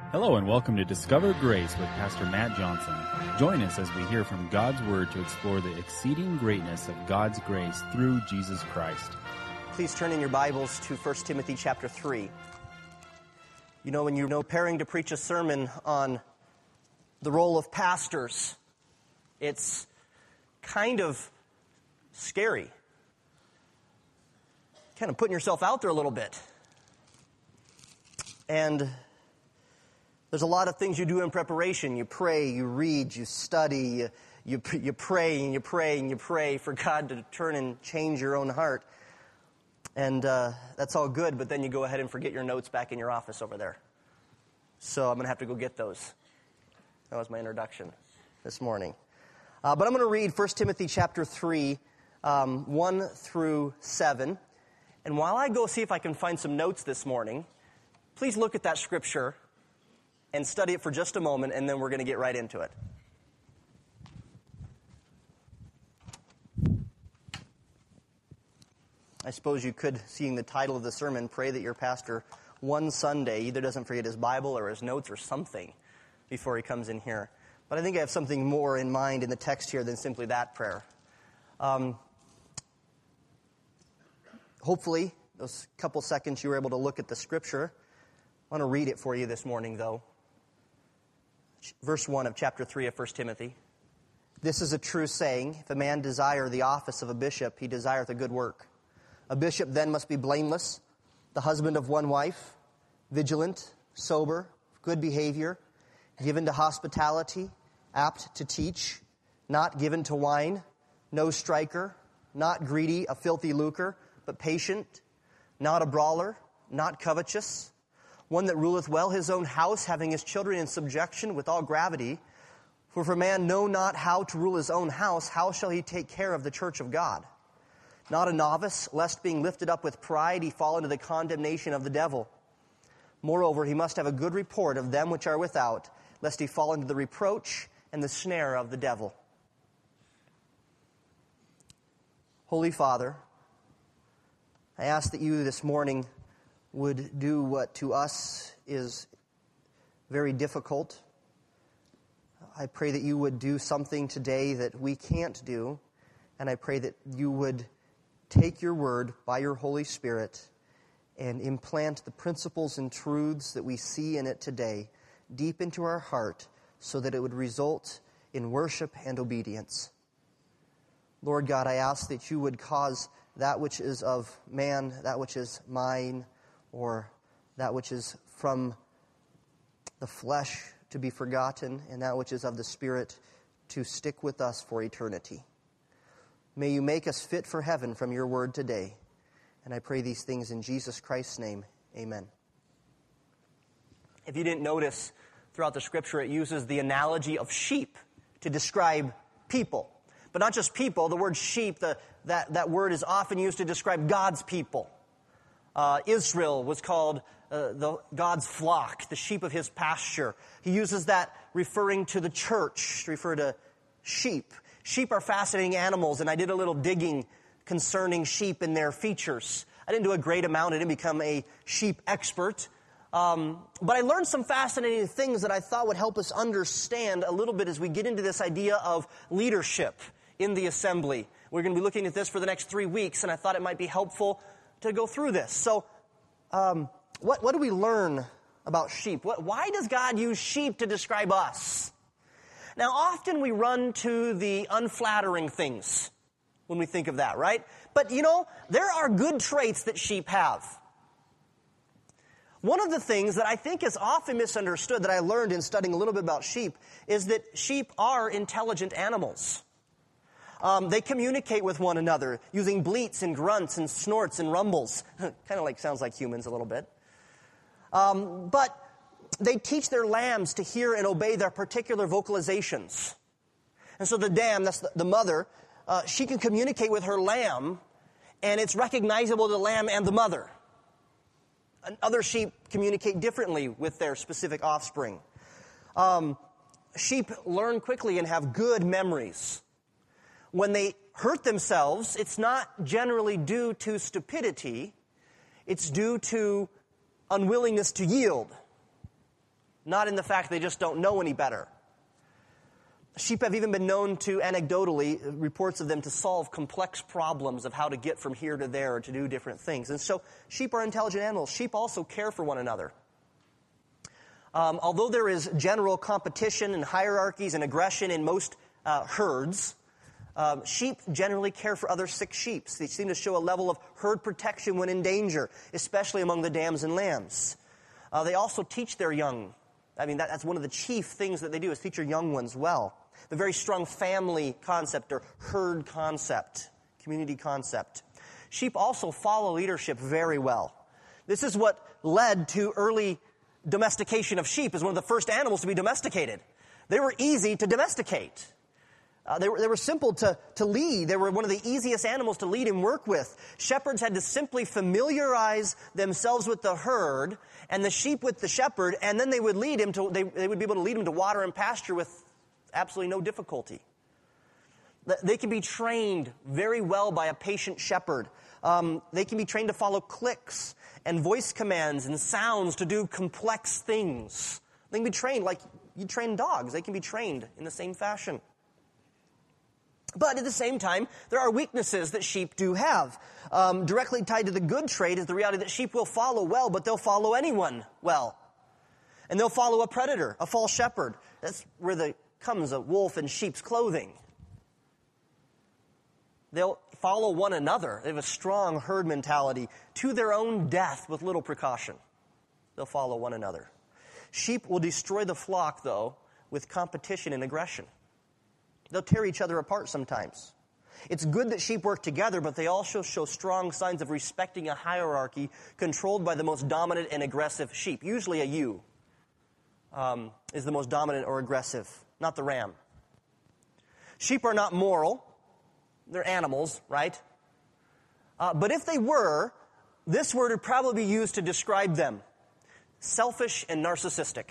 Hello and welcome to Discover Grace with Pastor Matt Johnson. Join us as we hear from God's Word to explore the exceeding greatness of God's grace through Jesus Christ. Please turn in your Bibles to 1 Timothy chapter 3. You know, when you're preparing to preach a sermon on the role of pastors, it's kind of scary. Kind of putting yourself out there a little bit. And there's a lot of things you do in preparation. You pray, you read, you study, you pray and you pray and you pray for God to turn and change your own heart. And that's all good, but then you go ahead and forget your notes back in your office over there. So I'm going to have to go get those. That was my introduction this morning. But I'm going to read 1 Timothy chapter 3, 1 through 7. And while I go see if I can find some notes this morning, please look at that scripture and study it for just a moment, and then we're going to get right into it. I suppose you could, seeing the title of the sermon, pray that your pastor one Sunday either doesn't forget his Bible or his notes or something before he comes in here. But I think I have something more in mind in the text here than simply that prayer. Hopefully, those couple seconds you were able to look at the scripture. I want to read it for you this morning, though. Verse 1 of chapter 3 of 1 Timothy. This is a true saying, if a man desire the office of a bishop, he desireth a good work. A bishop then must be blameless, the husband of one wife, vigilant, sober, good behavior, given to hospitality, apt to teach, not given to wine, no striker, not greedy, a filthy lucre, but patient, not a brawler, not covetous, one that ruleth well his own house, having his children in subjection with all gravity. For if a man know not how to rule his own house, how shall he take care of the church of God? Not a novice, lest being lifted up with pride he fall into the condemnation of the devil. Moreover, he must have a good report of them which are without, lest he fall into the reproach and the snare of the devil. Holy Father, I ask that you this morning would do what to us is very difficult. I pray that you would do something today that we can't do, and I pray that you would take your word by your Holy Spirit and implant the principles and truths that we see in it today deep into our heart so that it would result in worship and obedience. Lord God, I ask that you would cause that which is of man, that which is mine, or that which is from the flesh to be forgotten, and that which is of the Spirit to stick with us for eternity. May you make us fit for heaven from your word today. And I pray these things in Jesus Christ's name. Amen. If you didn't notice, throughout the scripture it uses the analogy of sheep to describe people. But not just people. The word sheep, that word is often used to describe God's people. Israel was called God's flock, the sheep of his pasture. He uses that referring to the church, to refer to sheep. Sheep are fascinating animals, and I did a little digging concerning sheep and their features. I didn't do a great amount. I didn't become a sheep expert. But I learned some fascinating things that I thought would help us understand a little bit as we get into this idea of leadership in the assembly. We're going to be looking at this for the next 3 weeks, and I thought it might be helpful to go through this. So, what do we learn about sheep? Why does God use sheep to describe us? Now, often we run to the unflattering things when we think of that, right? But, there are good traits that sheep have. One of the things that I think is often misunderstood that I learned in studying a little bit about sheep is that sheep are intelligent animals. They communicate with one another using bleats and grunts and snorts and rumbles. Kind of sounds like humans a little bit. But they teach their lambs to hear and obey their particular vocalizations. And so the dam, that's the mother, she can communicate with her lamb, and it's recognizable to the lamb and the mother. And other sheep communicate differently with their specific offspring. Sheep learn quickly and have good memories. When they hurt themselves, it's not generally due to stupidity. It's due to unwillingness to yield. not in the fact they just don't know any better. Sheep have even been known to, anecdotally, reports of them to solve complex problems of how to get from here to there or to do different things. And so sheep are intelligent animals. Sheep also care for one another. Although there is general competition and hierarchies and aggression in most herds, sheep generally care for other sick sheep. They seem to show a level of herd protection when in danger, especially among the dams and lambs. They also teach their young. I mean, that's one of the chief things that they do is teach their young ones well. The very strong family concept or herd concept, community concept. Sheep also follow leadership very well. This is what led to early domestication of sheep as one of the first animals to be domesticated. They were easy to domesticate. They were simple to lead. They were one of the easiest animals to lead and work with. Shepherds had to simply familiarize themselves with the herd and the sheep with the shepherd, and then they would lead him to. They would be able to lead him to water and pasture with absolutely no difficulty. They can be trained very well by a patient shepherd. They can be trained to follow clicks and voice commands and sounds to do complex things. They can be trained like you train dogs. They can be trained in the same fashion. But at the same time, there are weaknesses that sheep do have. Directly tied to the good trait is the reality that sheep will follow well, but they'll follow anyone well. And they'll follow a predator, a false shepherd. That's where comes a wolf in sheep's clothing. They'll follow one another. They have a strong herd mentality to their own death with little precaution. They'll follow one another. Sheep will destroy the flock, though, with competition and aggression. They'll tear each other apart sometimes. It's good that sheep work together, but they also show strong signs of respecting a hierarchy controlled by the most dominant and aggressive sheep. Usually a ewe is the most dominant or aggressive, not the ram. Sheep are not moral. They're animals, right? But if they were, this word would probably be used to describe them. Selfish and narcissistic.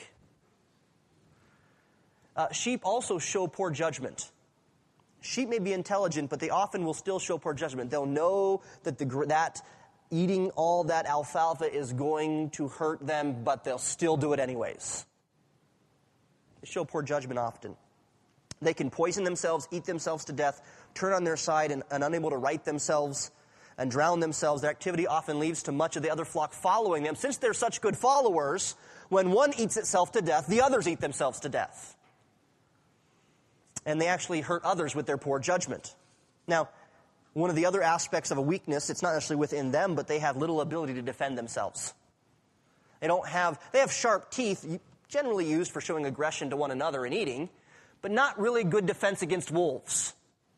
Sheep also show poor judgment. Sheep may be intelligent, but they often will still show poor judgment. They'll know that eating all that alfalfa is going to hurt them, but they'll still do it anyways. They show poor judgment often. They can poison themselves, eat themselves to death, turn on their side and unable to right themselves and drown themselves. Their activity often leads to much of the other flock following them. Since they're such good followers, when one eats itself to death, the others eat themselves to death. And they actually hurt others with their poor judgment. Now, one of the other aspects of a weakness, it's not necessarily within them, but they have little ability to defend themselves. They have sharp teeth, generally used for showing aggression to one another and eating, but not really good defense against wolves.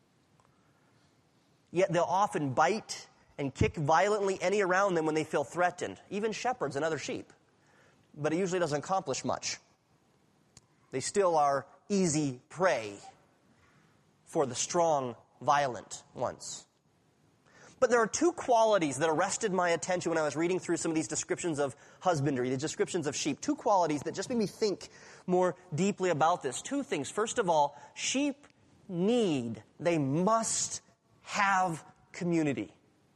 Yet they'll often bite and kick violently any around them when they feel threatened, even shepherds and other sheep. But it usually doesn't accomplish much. They still are easy prey for the strong, violent ones. But there are two qualities that arrested my attention when I was reading through some of these descriptions of husbandry, the descriptions of sheep. Two qualities that just made me think more deeply about this. Two things. First of all, sheep they must have community.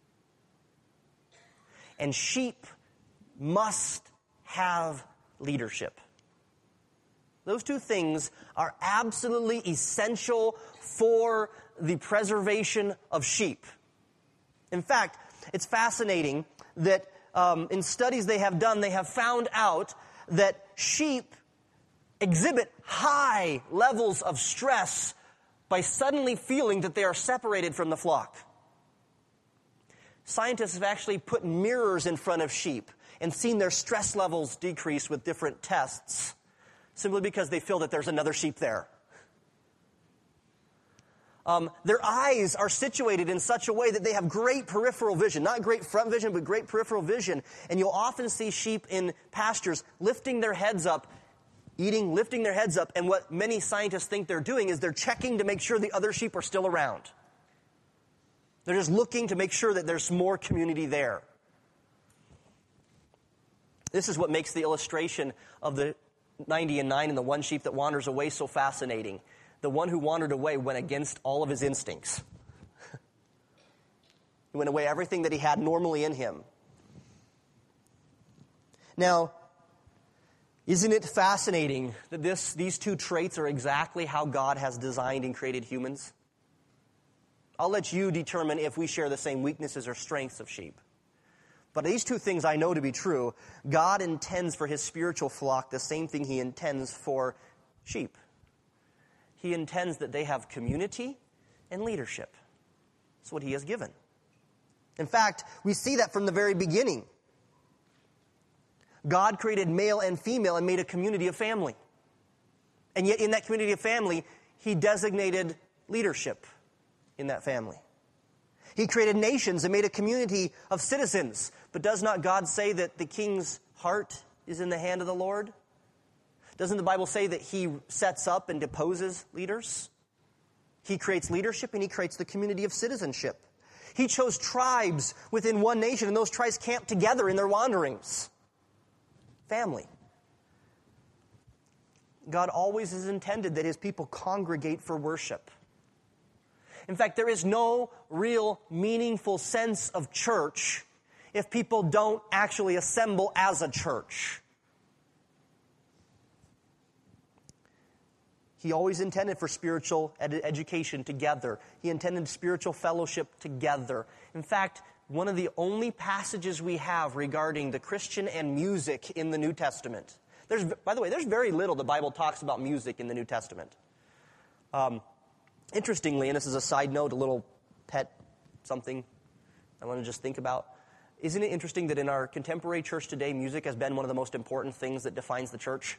And sheep must have leadership. Those two things are absolutely essential for the preservation of sheep. In fact, it's fascinating that in studies they have done, they have found out that sheep exhibit high levels of stress by suddenly feeling that they are separated from the flock. Scientists have actually put mirrors in front of sheep and seen their stress levels decrease with different tests, simply because they feel that there's another sheep there. Their eyes are situated in such a way that they have great peripheral vision. Not great front vision, but great peripheral vision. And you'll often see sheep in pastures lifting their heads up, eating, lifting their heads up. And what many scientists think they're doing is they're checking to make sure the other sheep are still around. They're just looking to make sure that there's more community there. This is what makes the illustration of the 90 and 9 and the one sheep that wanders away so fascinating. The one who wandered away went against all of his instincts. He went away everything that he had normally in him. Now, Isn't it fascinating that these two traits are exactly how God has designed and created humans? I'll let you determine if we share the same weaknesses or strengths of sheep. But these two things I know to be true. God intends for his spiritual flock the same thing he intends for sheep. He intends that they have community and leadership. That's what he has given. In fact, we see that from the very beginning. God created male and female and made a community of family. And yet in that community of family, he designated leadership in that family. He created nations and made a community of citizens. But does not God say that the king's heart is in the hand of the Lord? Doesn't the Bible say that he sets up and deposes leaders? He creates leadership and he creates the community of citizenship. He chose tribes within one nation, and those tribes camped together in their wanderings. Family. God always has intended that his people congregate for worship. In fact, there is no real meaningful sense of church if people don't actually assemble as a church. He always intended for spiritual education together. He intended spiritual fellowship together. In fact, one of the only passages we have regarding the Christian and music in the New Testament. By the way, there's very little the Bible talks about music in the New Testament. Interestingly, and this is a side note, a little pet something I want to just think about. Isn't it interesting that in our contemporary church today, music has been one of the most important things that defines the church?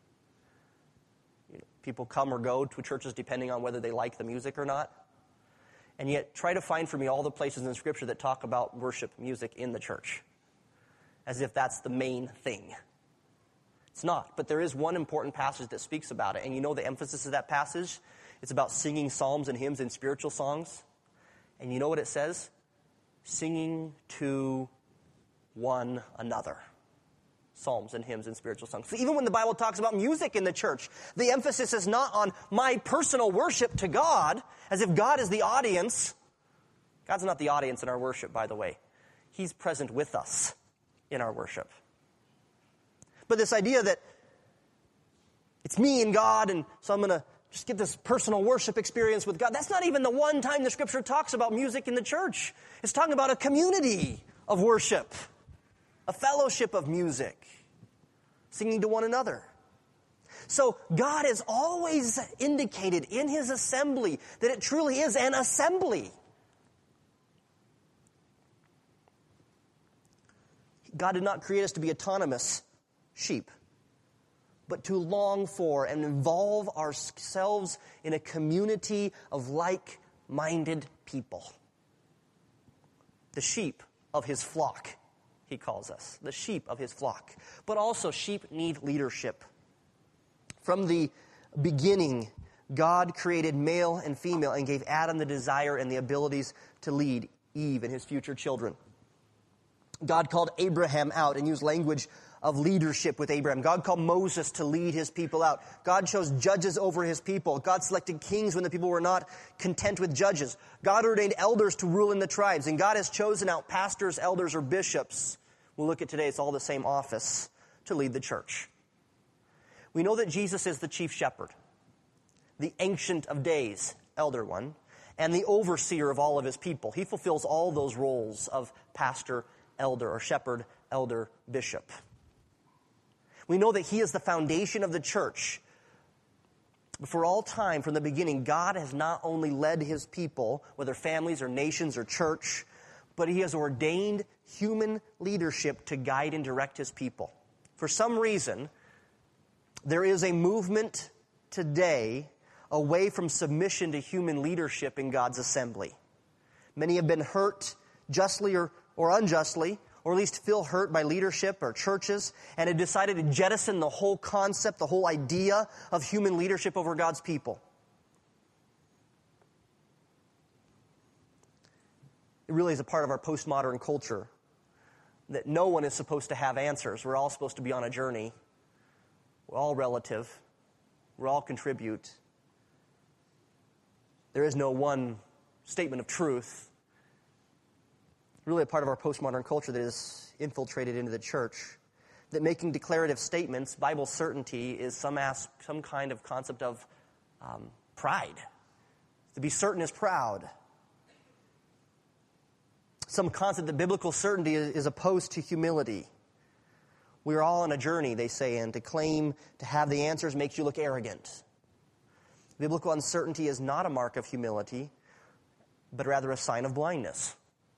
People come or go to churches depending on whether they like the music or not. And yet, try to find for me all the places in Scripture that talk about worship music in the church, as if that's the main thing. It's not, but there is one important passage that speaks about it. And you know the emphasis of that passage? It's about singing psalms and hymns and spiritual songs. And you know what it says? Singing to one another. Psalms and hymns and spiritual songs. So even when the Bible talks about music in the church, the emphasis is not on my personal worship to God, as if God is the audience. God's not the audience in our worship, by the way. He's present with us in our worship. But this idea that it's me and God, and so I'm going to just get this personal worship experience with God, that's not even the one time the Scripture talks about music in the church. It's talking about a community of worship. A fellowship of music, singing to one another. So God has always indicated in his assembly that it truly is an assembly. God did not create us to be autonomous sheep, but to long for and involve ourselves in a community of like-minded people. The sheep of his flock. He calls us, the sheep of his flock. But also, sheep need leadership. From the beginning, God created male and female and gave Adam the desire and the abilities to lead Eve and his future children. God called Abraham out and used language of leadership with Abraham. God called Moses to lead his people out. God chose judges over his people. God selected kings when the people were not content with judges. God ordained elders to rule in the tribes. And God has chosen out pastors, elders, or bishops. We'll look at today, it's all the same office, to lead the church. We know that Jesus is the chief shepherd, the Ancient of Days, Elder One, and the overseer of all of his people. He fulfills all those roles of pastor, elder, or shepherd, elder, bishop. We know that he is the foundation of the church. For all time, from the beginning, God has not only led his people, whether families or nations or church, but he has ordained human leadership to guide and direct his people. For some reason, there is a movement today away from submission to human leadership in God's assembly. Many have been hurt, justly or unjustly, or at least feel hurt by leadership or churches, and have decided to jettison the whole concept, the whole idea of human leadership over God's people. It really is a part of our postmodern culture that no one is supposed to have answers. We're all supposed to be on a journey. We're all relative. We all contribute. There is no one statement of truth. Really a part of our postmodern culture that is infiltrated into the church. that making declarative statements, Bible certainty, is some kind of concept of pride. To be certain is proud. Some concept that biblical certainty is opposed to humility. We're all on a journey, they say, and to claim to have the answers makes you look arrogant. Biblical uncertainty is not a mark of humility, but rather a sign of blindness.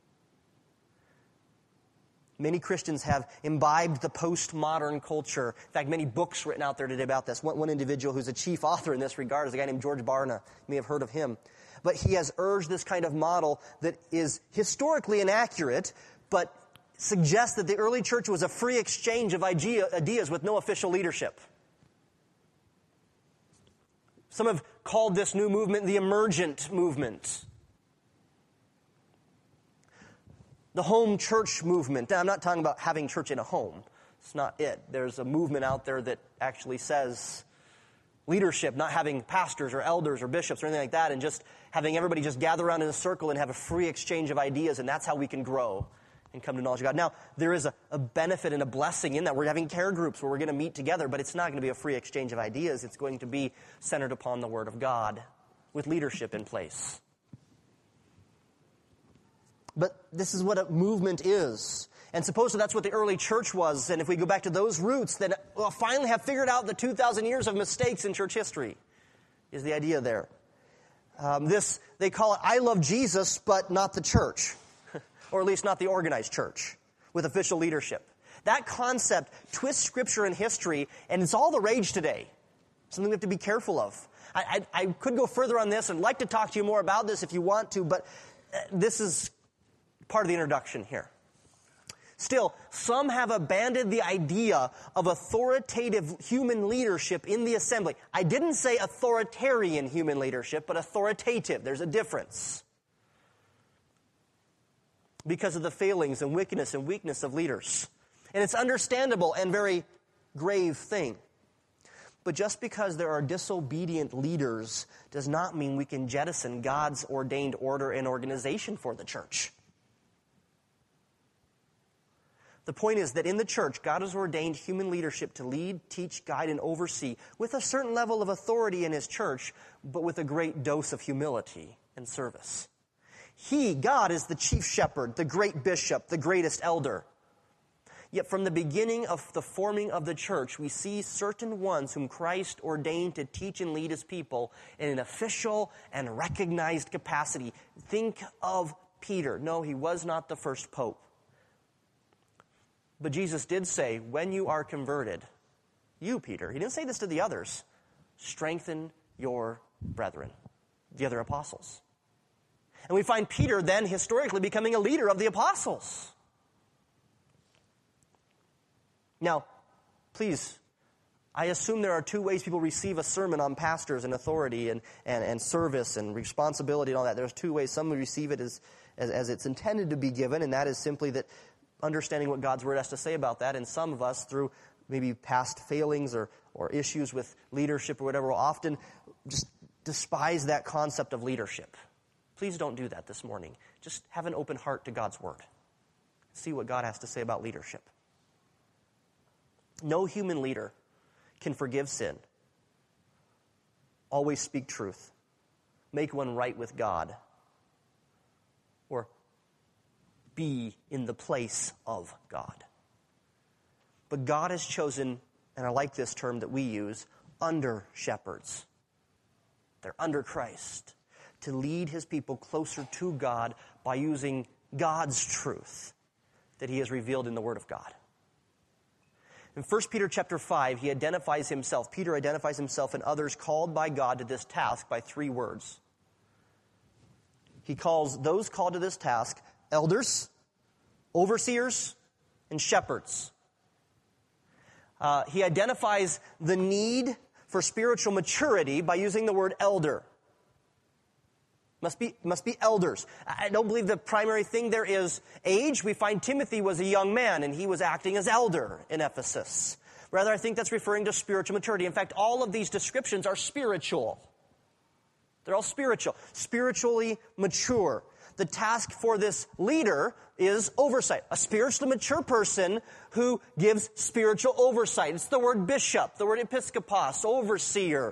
Many Christians have imbibed the postmodern culture. In fact, many books written out there today about this. One individual who's a chief author in this regard is a guy named George Barna. You may have heard of him. But he has urged this kind of model that is historically inaccurate, but suggests that the early church was a free exchange of ideas with no official leadership. Some have called this new movement the emergent movement. The home church movement. Now, I'm not talking about having church in a home. It's not it. There's a movement out there that actually says leadership, not having pastors or elders or bishops or anything like that, and just having everybody just gather around in a circle and have a free exchange of ideas, and that's how we can grow and come to knowledge of God. Now, there is a benefit and a blessing in that. We're having care groups where we're going to meet together, but it's not going to be a free exchange of ideas. It's going to be centered upon the Word of God with leadership in place. But this is what a movement is. And supposedly that's what the early church was. And if we go back to those roots, then we'll finally have figured out the 2,000 years of mistakes in church history, is the idea there. They call it, I love Jesus, but not the church. Or at least not the organized church with official leadership. That concept twists Scripture and history, and it's all the rage today. Something we have to be careful of. I could go further on this and like to talk to you more about this if you want to, but this is part of the introduction here. Still, some have abandoned the idea of authoritative human leadership in the assembly. I didn't say authoritarian human leadership, but authoritative. There's a difference. Because of the failings and wickedness and weakness of leaders. And it's understandable and very grave thing. But just because there are disobedient leaders does not mean we can jettison God's ordained order and organization for the church. The point is that in the church, God has ordained human leadership to lead, teach, guide, and oversee with a certain level of authority in His church, but with a great dose of humility and service. He, God, is the chief shepherd, the great bishop, the greatest elder. Yet from the beginning of the forming of the church, we see certain ones whom Christ ordained to teach and lead His people in an official and recognized capacity. Think of Peter. No, he was not the first pope. But Jesus did say, when you are converted, you, Peter, He didn't say this to the others, strengthen your brethren, the other apostles. And we find Peter then historically becoming a leader of the apostles. Now, please, I assume there are two ways people receive a sermon on pastors and authority and service and responsibility and all that. There's two ways. Some receive it as it's intended to be given, and that is simply that understanding what God's Word has to say about that. And some of us, through maybe past failings or issues with leadership or whatever, will often just despise that concept of leadership. Please don't do that this morning. Just have an open heart to God's Word. See what God has to say about leadership. No human leader can forgive sin, always speak truth, make one right with God, or be in the place of God. But God has chosen, and I like this term that we use, under shepherds. They're under Christ, to lead His people closer to God by using God's truth that He has revealed in the Word of God. In 1 Peter chapter 5, Peter identifies himself and others called by God to this task by three words. He calls those called to this task elders, overseers, and shepherds. He identifies the need for spiritual maturity by using the word elder. Must be elders. I don't believe the primary thing there is age. We find Timothy was a young man, and he was acting as elder in Ephesus. Rather, I think that's referring to spiritual maturity. In fact, all of these descriptions are spiritual. They're all spiritual. Spiritually mature. the task for this leader is oversight. A spiritually mature person who gives spiritual oversight. It's the word bishop, the word episkopos, overseer,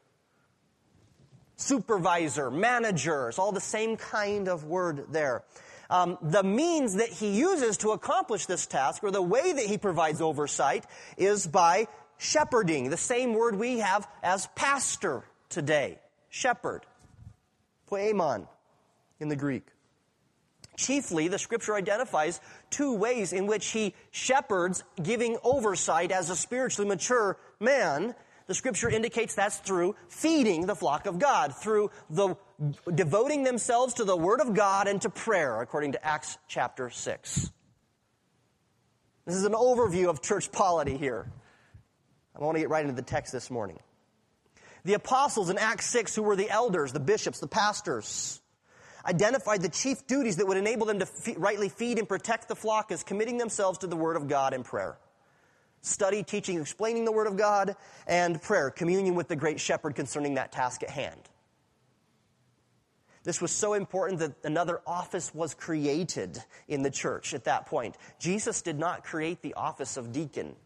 supervisor, manager. It's all the same kind of word there. The means that he uses to accomplish this task, or the way that he provides oversight, is by shepherding, the same word we have as pastor today. Shepherd. Poemon in the Greek. Chiefly, the Scripture identifies two ways in which he shepherds, giving oversight as a spiritually mature man. The Scripture indicates that's through feeding the flock of God, through the devoting themselves to the Word of God and to prayer, according to Acts chapter 6. This is an overview of church polity here. I want to get right into the text this morning. The apostles in Acts 6, who were the elders, the bishops, the pastors, identified the chief duties that would enable them to rightly feed and protect the flock as committing themselves to the Word of God and prayer. Study, teaching, explaining the Word of God, and prayer, communion with the great shepherd concerning that task at hand. This was so important that another office was created in the church at that point. Jesus did not create the office of deacon.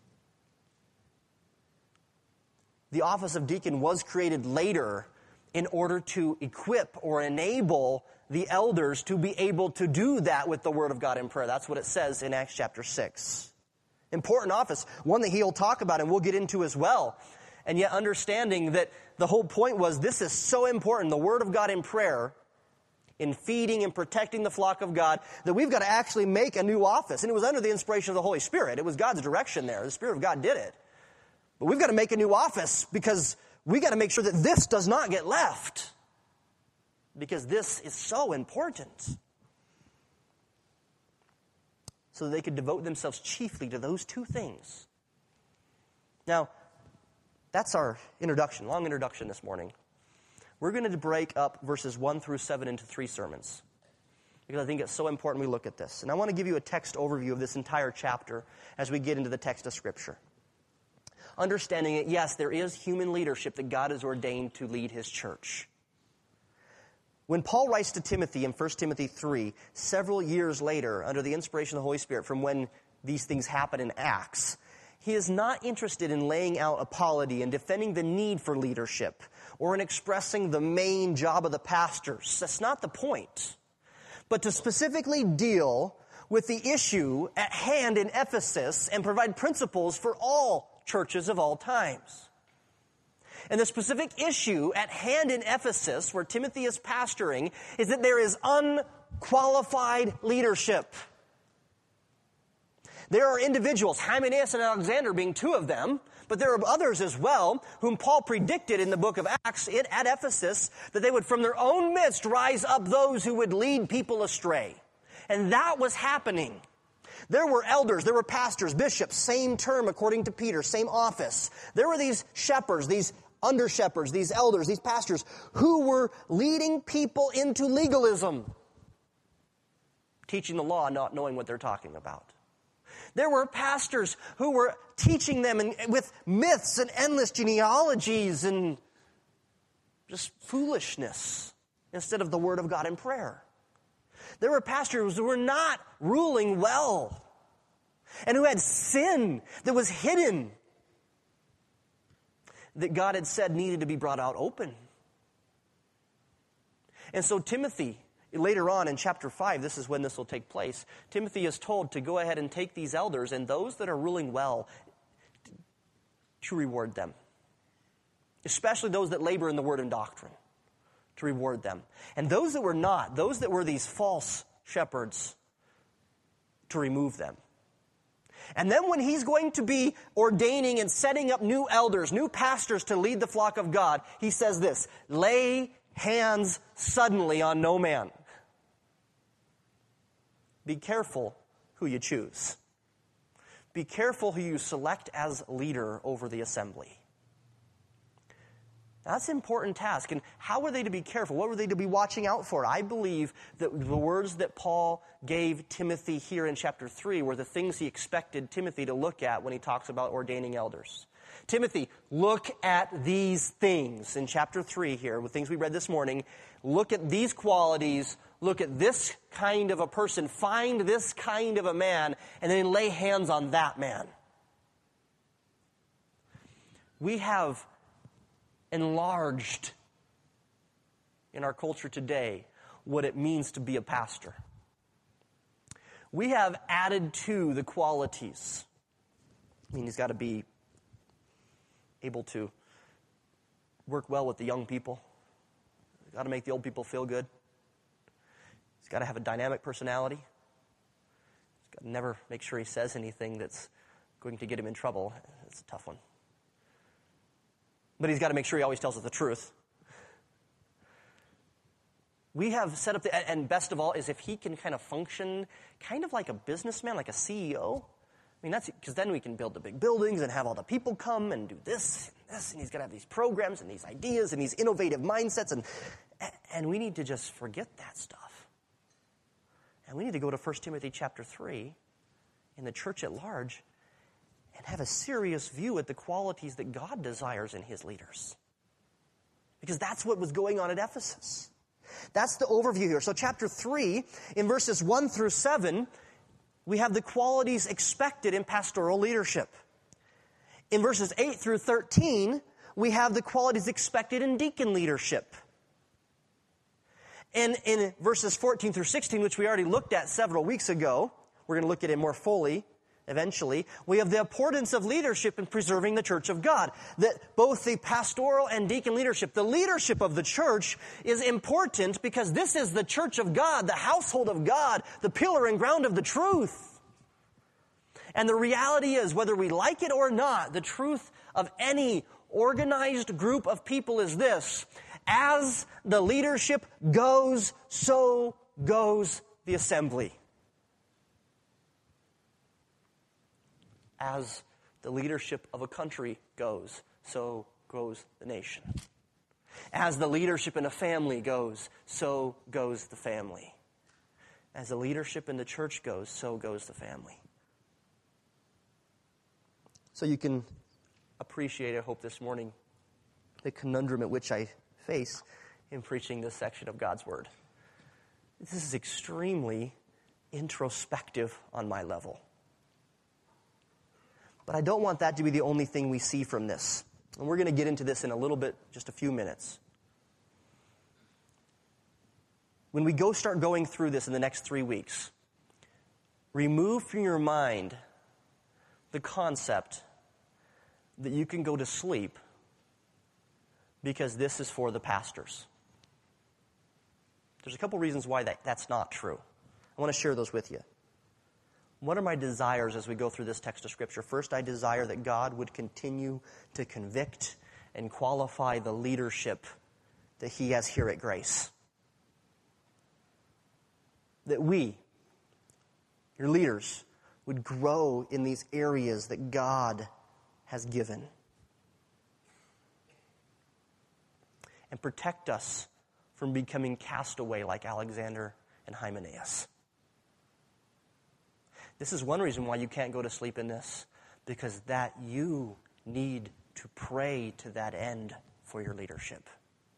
The office of deacon was created later in order to equip or enable the elders to be able to do that with the Word of God in prayer. That's what it says in Acts chapter 6. Important office, one that he'll talk about and we'll get into as well. And yet understanding that the whole point was this is so important, the Word of God in prayer, in feeding and protecting the flock of God, that we've got to actually make a new office. And it was under the inspiration of the Holy Spirit. It was God's direction there. The Spirit of God did it. But we've got to make a new office because we got to make sure that this does not get left. Because this is so important. So that they could devote themselves chiefly to those two things. Now, that's our introduction, long introduction this morning. We're going to break up verses 1 through 7 into 3 sermons. Because I think it's so important we look at this. And I want to give you a text overview of this entire chapter as we get into the text of Scripture. Understanding that, yes, there is human leadership that God has ordained to lead His church. When Paul writes to Timothy in 1 Timothy 3, several years later, under the inspiration of the Holy Spirit from when these things happen in Acts, he is not interested in laying out a polity and defending the need for leadership or in expressing the main job of the pastors. That's not the point. But to specifically deal with the issue at hand in Ephesus and provide principles for all churches of all times. And the specific issue at hand in Ephesus, where Timothy is pastoring, is that there is unqualified leadership. There are individuals, Hymenaeus and Alexander being two of them, but there are others as well, whom Paul predicted in the book of Acts at Ephesus, that they would from their own midst rise up those who would lead people astray. And that was happening. There were elders, there were pastors, bishops, same term according to Peter, same office. There were these shepherds, these under-shepherds, these elders, these pastors, who were leading people into legalism, teaching the law, not knowing what they're talking about. There were pastors who were teaching them with myths and endless genealogies and just foolishness instead of the Word of God in prayer. There were pastors who were not ruling well and who had sin that was hidden that God had said needed to be brought out open. And so Timothy, later on in chapter 5, this is when this will take place, Timothy is told to go ahead and take these elders and those that are ruling well to reward them. Especially those that labor in the word and doctrine, to reward them. And those that were not, those that were these false shepherds, to remove them. And then when he's going to be ordaining and setting up new elders, new pastors to lead the flock of God, he says this, lay hands suddenly on no man. Be careful who you choose. Be careful who you select as leader over the assembly. That's an important task. And how were they to be careful? What were they to be watching out for? I believe that the words that Paul gave Timothy here in chapter 3 were the things he expected Timothy to look at when he talks about ordaining elders. Timothy, look at these things in chapter 3 here, with things we read this morning. Look at these qualities look at this kind of a person, find this kind of a man, and then lay hands on that man. We have enlarged in our culture today what it means to be a pastor. We have added to the qualities. I mean, he's got to be able to work well with the young people. He's got to make the old people feel good. He's got to have a dynamic personality. He's got to never make sure he says anything that's going to get him in trouble. It's a tough one. But he's got to make sure he always tells us the truth. We have set up, and best of all, is if he can kind of function kind of like a businessman, like a CEO. I mean, that's because then we can build the big buildings and have all the people come and do this and this, and he's got to have these programs and these ideas and these innovative mindsets, and we need to just forget that stuff. And we need to go to 1 Timothy chapter 3 in the church at large and have a serious view at the qualities that God desires in his leaders. Because that's what was going on at Ephesus. That's the overview here. So chapter 3, in verses 1 through 7, we have the qualities expected in pastoral leadership. In verses 8 through 13, we have the qualities expected in deacon leadership. And in verses 14 through 16, which we already looked at several weeks ago, we're going to look at it more fully eventually, we have the importance of leadership in preserving the church of God. That both the pastoral and deacon leadership, the leadership of the church is important because this is the church of God, the household of God, the pillar and ground of the truth. And the reality is, whether we like it or not, the truth of any organized group of people is this: as the leadership goes, so goes the assembly. As the leadership of a country goes, so goes the nation. As the leadership in a family goes, so goes the family. As the leadership in the church goes, so goes the family. So you can appreciate, I hope this morning, the conundrum at which I face in preaching this section of God's Word. This is extremely introspective on my level. But I don't want that to be the only thing we see from this. And we're going to get into this in a little bit, just a few minutes. When we start going through this in the next 3 weeks, remove from your mind the concept that you can go to sleep because this is for the pastors. There's a couple reasons why that's not true. I want to share those with you. What are my desires as we go through this text of Scripture? First, I desire that God would continue to convict and qualify the leadership that he has here at Grace. That we, your leaders, would grow in these areas that God has given. And protect us from becoming castaway like Alexander and Hymenaeus. This is one reason why you can't go to sleep in this, because that you need to pray to that end for your leadership.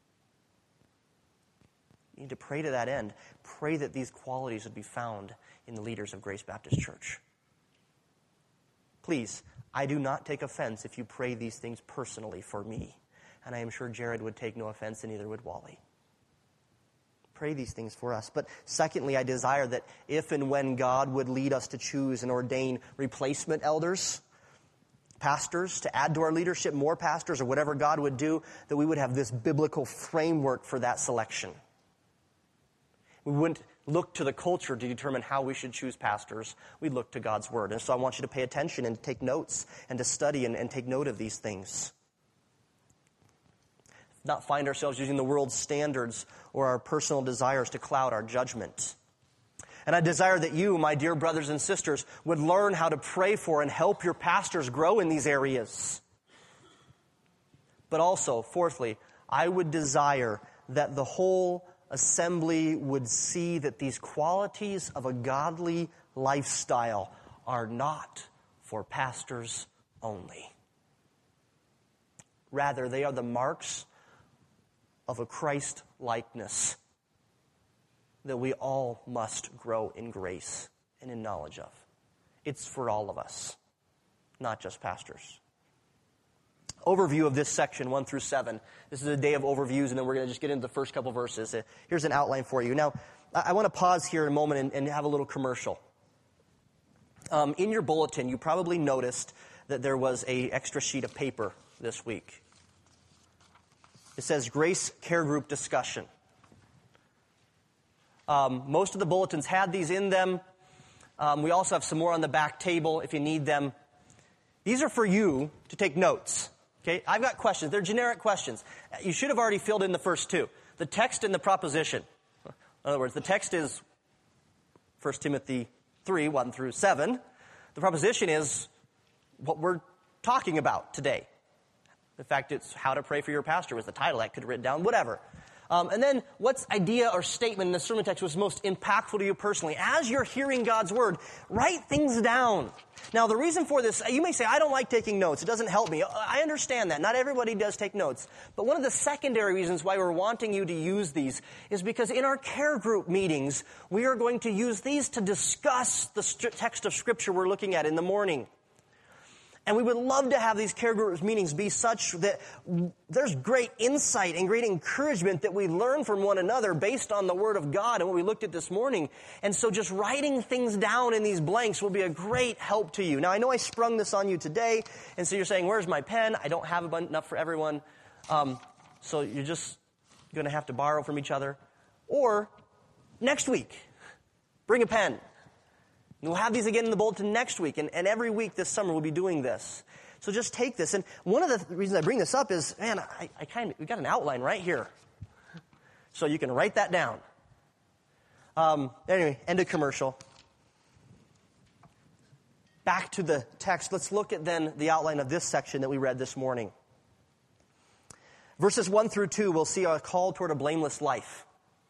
You need to pray to that end. Pray that these qualities would be found in the leaders of Grace Baptist Church. Please, I do not take offense if you pray these things personally for me. And I am sure Jared would take no offense, and neither would Wally. Pray these things for us. But secondly, I desire that if and when God would lead us to choose and ordain replacement elders, pastors, to add to our leadership, more pastors, or whatever God would do, that we would have this biblical framework for that selection. We wouldn't look to the culture to determine how we should choose pastors. We'd look to God's Word. And so I want you to pay attention and take notes and to study and take note of these things. Not find ourselves using the world's standards or our personal desires to cloud our judgment. And I desire that you, my dear brothers and sisters, would learn how to pray for and help your pastors grow in these areas. But also, fourthly, I would desire that the whole assembly would see that these qualities of a godly lifestyle are not for pastors only. Rather, they are the marks of a Christ-likeness that we all must grow in grace and in knowledge of. It's for all of us, not just pastors. Overview of this section, 1 through 7. This is a day of overviews, and then we're going to just get into the first couple verses. Here's an outline for you. Now, I want to pause here in a moment and have a little commercial. In your bulletin, you probably noticed that there was an extra sheet of paper this week. It says Grace Care Group Discussion. Most of the bulletins had these in them. We also have some more on the back table if you need them. These are for you to take notes. Okay, I've got questions. They're generic questions. You should have already filled in the first two. The text and the proposition. In other words, the text is 1 Timothy 3, 1 through 7. The proposition is what we're talking about today. In fact, it's How to Pray for Your Pastor was the title. I could have written down, whatever. And then what's idea or statement in the sermon text was most impactful to you personally? As you're hearing God's word, write things down. Now, the reason for this, you may say, I don't like taking notes. It doesn't help me. I understand that. Not everybody does take notes. But one of the secondary reasons why we're wanting you to use these is because in our care group meetings, we are going to use these to discuss the text of Scripture we're looking at in the morning. And we would love to have these care group meetings be such that there's great insight and great encouragement that we learn from one another based on the Word of God and what we looked at this morning. And so just writing things down in these blanks will be a great help to you. Now, I know I sprung this on you today, and so you're saying, where's my pen? I don't have enough for everyone. So you're just going to have to borrow from each other. Or next week, bring a pen. We'll have these again in the bulletin next week, and every week this summer we'll be doing this. So just take this. And one of the reasons I bring this up is, man, we got an outline right here. So you can write that down. Anyway, end of commercial. Back to the text. Let's look at then the outline of this section that we read this morning. Verses 1 through 2, we'll see a call toward a blameless life.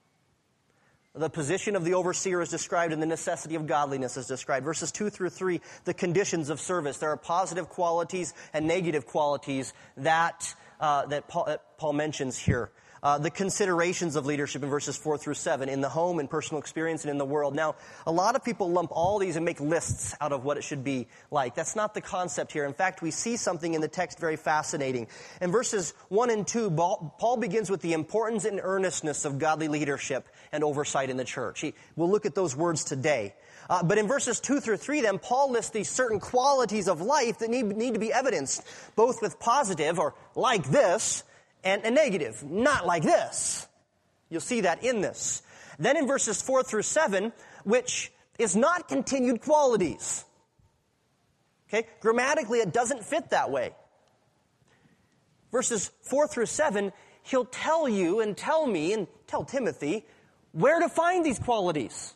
The position of the overseer is described and the necessity of godliness is described. Verses 2 through 3, the conditions of service. There are positive qualities and negative qualities that Paul mentions here. The considerations of leadership in verses 4 through 7, in the home, in personal experience, and in the world. Now, a lot of people lump all these and make lists out of what it should be like. That's not the concept here. In fact, we see something in the text very fascinating. In verses 1 and 2, Paul begins with the importance and earnestness of godly leadership and oversight in the church. We'll look at those words today. But in verses 2 through 3, then, Paul lists these certain qualities of life that need to be evidenced, both with positive, or like this, and negative, not like this. You'll see that in this. Then in verses 4 through 7, which is not continued qualities. Okay? Grammatically, it doesn't fit that way. Verses 4 through 7, he'll tell you and tell me and tell Timothy where to find these qualities.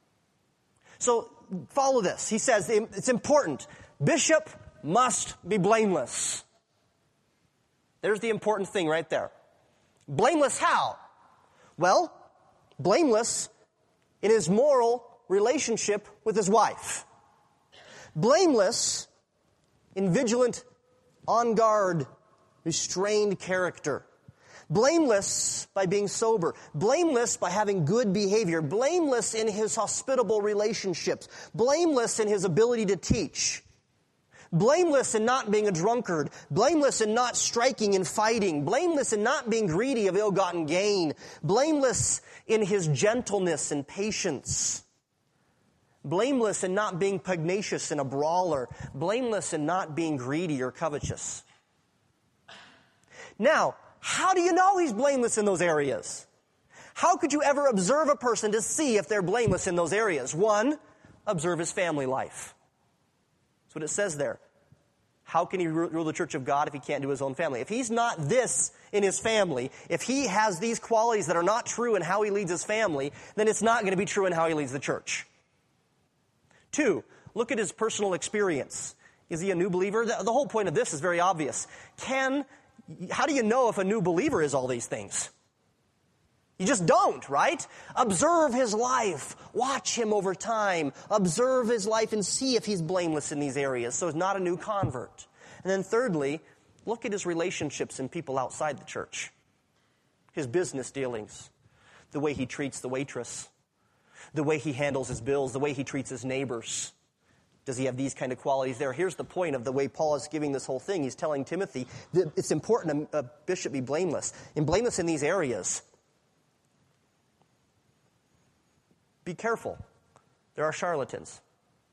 So follow this. He says it's important. Bishop must be blameless. There's the important thing right there. Blameless how? Well, blameless in his moral relationship with his wife. Blameless in vigilant, on guard, restrained character. Blameless by being sober. Blameless by having good behavior. Blameless in his hospitable relationships. Blameless in his ability to teach. Blameless in not being a drunkard. Blameless in not striking and fighting. Blameless in not being greedy of ill-gotten gain. Blameless in his gentleness and patience. Blameless in not being pugnacious and a brawler. Blameless in not being greedy or covetous. Now, how do you know he's blameless in those areas? How could you ever observe a person to see if they're blameless in those areas? One, observe his family life. That's what it says there. How can he rule the church of God if he can't do his own family? If he's not this in his family, if he has these qualities that are not true in how he leads his family, then it's not going to be true in how he leads the church. Two, look at his personal experience. Is he a new believer? The whole point of this is very obvious. How do you know if a new believer is all these things? You just don't, right? Observe his life. Watch him over time. Observe his life and see if he's blameless in these areas. So he's not a new convert. And then thirdly, look at his relationships and people outside the church. His business dealings. The way he treats the waitress. The way he handles his bills, the way he treats his neighbors. Does he have these kind of qualities there? Here's the point of the way Paul is giving this whole thing. He's telling Timothy that it's important a bishop be blameless. And blameless in these areas. Be careful. There are charlatans.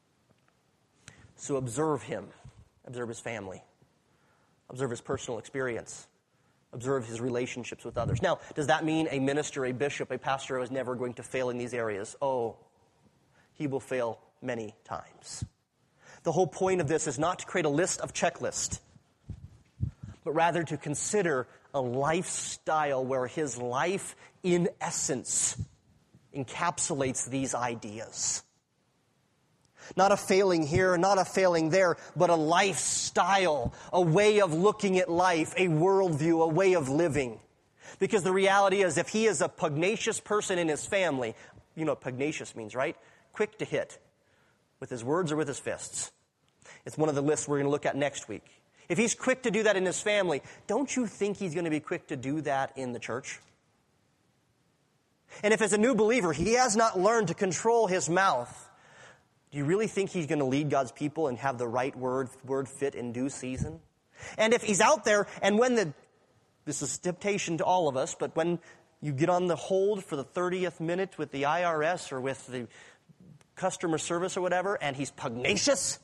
So observe him. Observe his family. Observe his personal experience. Observe his relationships with others. Now, does that mean a minister, a bishop, a pastor is never going to fail in these areas? Oh, he will fail many times. The whole point of this is not to create a list of checklists, but rather to consider a lifestyle where his life, in essence, encapsulates these ideas. Not a failing here, not a failing there, but a lifestyle, a way of looking at life, a worldview, a way of living. Because the reality is, if he is a pugnacious person in his family, you know what pugnacious means, right? Quick to hit, with his words or with his fists. It's one of the lists we're going to look at next week. If he's quick to do that in his family, don't you think he's going to be quick to do that in the church? And if as a new believer, he has not learned to control his mouth, do you really think he's going to lead God's people and have the right word fit in due season? And if he's out there, and this is temptation to all of us, but when you get on the hold for the 30th minute with the IRS or with the customer service or whatever, and he's pugnacious,